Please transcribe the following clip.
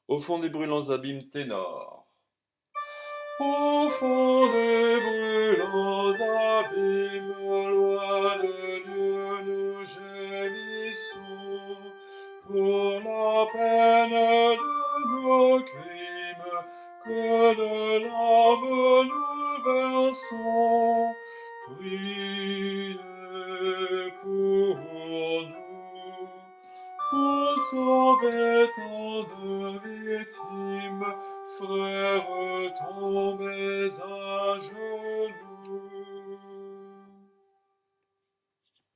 Au fond des brûlants abîmes ténors. Au fond des brûlants abîmes, loin de Dieu, nous gémissons. Pour la peine de nos crimes, que de larmes nous versons. Priez pour nous. Pour sauver tant de victimes, frères, tombez à genoux.